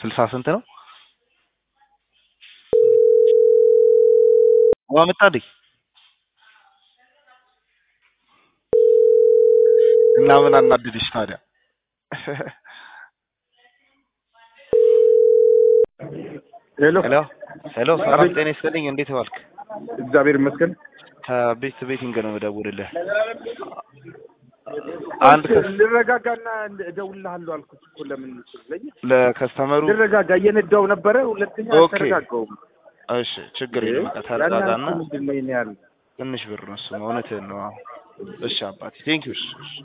60 ስንት ነው ወመጣዲ እና ምን አናድድሽ ታዲያ ሄሎ ሄሎ ሰላም ጤና ይስጥልኝ እንዴት ዋልክ እግዚአብሔር ይመስገን ከቤት ቤቲንግ ነው ደውልልህ አንድ ልረጋጋና እደውልልሃለሁ አልኩት እኮ ለምን ትለኝ ለከስተመሩ ልረጋጋ እየነዳው ነበር ሁለተኛ ተረጋጋው እሺ ችግር የለም ተረጋጋና ምንድነው ይሄን ያህል ትንሽ ብር ነው እሱ እውነትህን ነው እሺ አባቴ ቴንክ ዩ